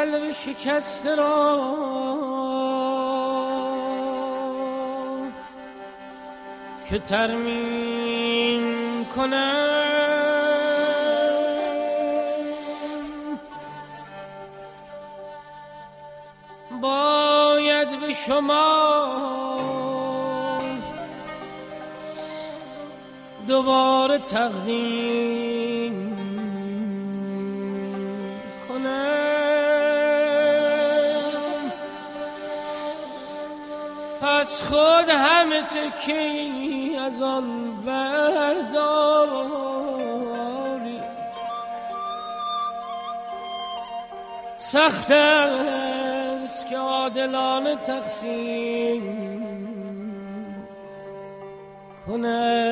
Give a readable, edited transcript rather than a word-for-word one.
قلب شکسته را که ترمیم کنم، باید به شما دوباره تقدیم کنم. پس خود همه تکی از آن بردارید، سخت است که عادلانه تقسیم کنم.